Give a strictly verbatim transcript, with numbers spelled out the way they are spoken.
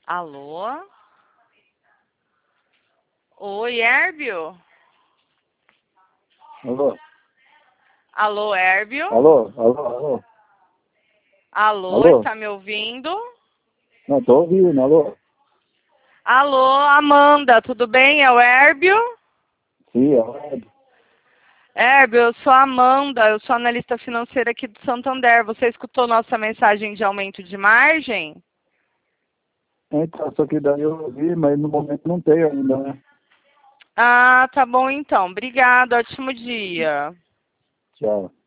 Alô? Oi, Herbio? Alô? Alô, Herbio? Alô? Alô? Alô? Alô, Alô? está me ouvindo? Não, tô ouvindo, alô? Alô, Amanda, tudo bem? É o Herbio? Sim, é o Ed. Herbio, eu sou a Amanda, eu sou analista financeira aqui do Santander. Você escutou nossa mensagem de aumento de margem? Então, só que daí eu ouvi, mas no momento não tenho ainda, né? Ah, tá bom então. Obrigada, ótimo dia. Tchau.